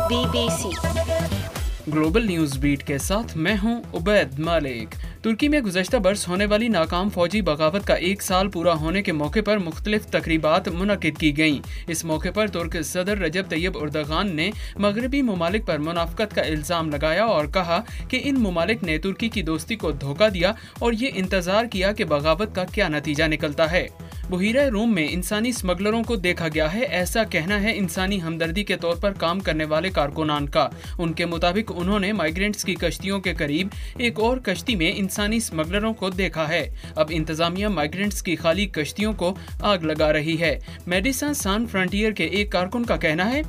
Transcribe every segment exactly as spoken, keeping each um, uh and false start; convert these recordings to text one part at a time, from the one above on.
B B C global news beat के साथ मैं हूं उबैद मालिक। तुर्की में गुज़श्ता बरस होने वाली नाकाम फौजी बगावत का एक साल पूरा होने के मौके पर मुख्तलिफ तकरीबात मुनक़िद की गईं। इस मौके पर तुर्क सदर रजब तैयब उर्दगान ने मगरबी ममालिक पर मुनाफ़क़त का इल्ज़ाम लगाया और कहा कि इन ममालिक ने तुर्की की दोस्ती को धोखा दिया और ये इंतज़ार किया कि बगावत का क्या नतीजा निकलता है। बुहीरा रूम में इंसानी स्मगलरों को देखा गया है, ऐसा कहना है इंसानी हमदर्दी के तौर पर काम करने वाले कारकुनान का। उनके मुताबिक उन्होंने माइग्रेंट्स की कश्तियों के करीब एक और कश्ती में इंसानी स्मगलरों को देखा है। अब इंतजामिया माइग्रेंट्स की खाली कश्तियों को आग लगा रही है। मेडिसन सान फ्रंटियर के एक कारकुन का कहना है,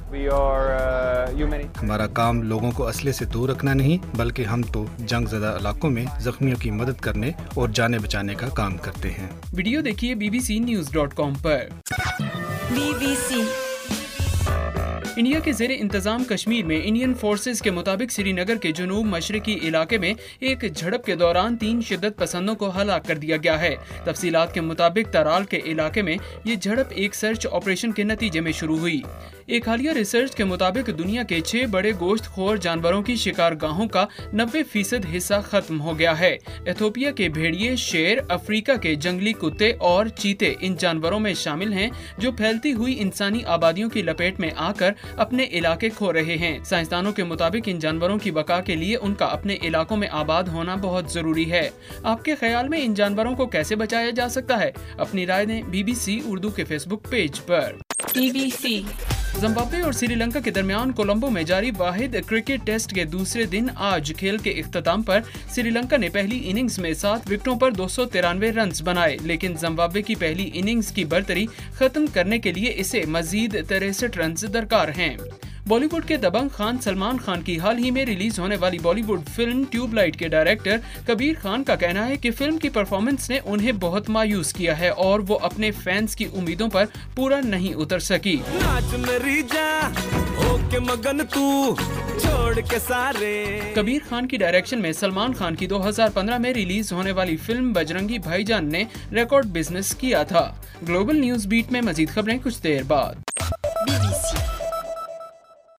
हमारा काम लोगों को असले से दूर रखना नहीं, बल्कि हम तो जंग ज़दा इलाकों में जख्मियों की मदद करने और जाने बचाने का काम करते हैं। वीडियो देखिए B B C news dot com पर। बी बी सी इंडिया के ज़ेरे इंतजाम कश्मीर में इंडियन फोर्सेज के मुताबिक श्रीनगर के जुनूब मशरकी इलाके में एक झड़प के दौरान तीन शिद्दत पसंदों को हलाक कर दिया गया है। तफसीलात के मुताबिक तराल के इलाके में ये झड़प एक सर्च ऑपरेशन के नतीजे में शुरू हुई। एक हालिया रिसर्च के मुताबिक दुनिया के छह बड़े गोश्त खोर जानवरों की शिकारगाहों का नब्बे फीसद हिस्सा खत्म हो गया है। इथोपिया के भेड़िए, शेर, अफ्रीका के जंगली कुत्ते और चीते इन जानवरों में शामिल हैं जो फैलती हुई इंसानी आबादियों की लपेट में आकर अपने इलाके खो रहे हैं। साइंसदानों के मुताबिक इन जानवरों की बका के लिए उनका अपने इलाकों में आबाद होना बहुत जरूरी है। आपके ख्याल में इन जानवरों को कैसे बचाया जा सकता है? अपनी राय दें बी बी सी उर्दू के फेसबुक पेज पर। बी बी सी जिम्बाब्वे और श्रीलंका के दरमियान कोलंबो में जारी वाहिद क्रिकेट टेस्ट के दूसरे दिन आज खेल के इख्तिताम पर श्रीलंका ने पहली इनिंग्स में सात विकेटों पर दो सौ तिरानवे रन बनाए, लेकिन जिम्बाब्वे की पहली इनिंग्स की बर्तरी खत्म करने के लिए इसे मजीद तिरसठ रन दरकार हैं। बॉलीवुड के दबंग खान सलमान खान की हाल ही में रिलीज होने वाली बॉलीवुड फिल्म ट्यूबलाइट के डायरेक्टर कबीर खान का कहना है कि फिल्म की परफॉर्मेंस ने उन्हें बहुत मायूस किया है और वो अपने फैंस की उम्मीदों पर पूरा नहीं उतर सकी। मगन तू छोड़ के सारे। कबीर खान की डायरेक्शन में सलमान खान की दो हज़ार पंद्रह में रिलीज होने वाली फिल्म बजरंगी भाईजान ने रिकॉर्ड बिजनेस किया था। ग्लोबल न्यूज बीट में मजीद खबरें कुछ देर बाद।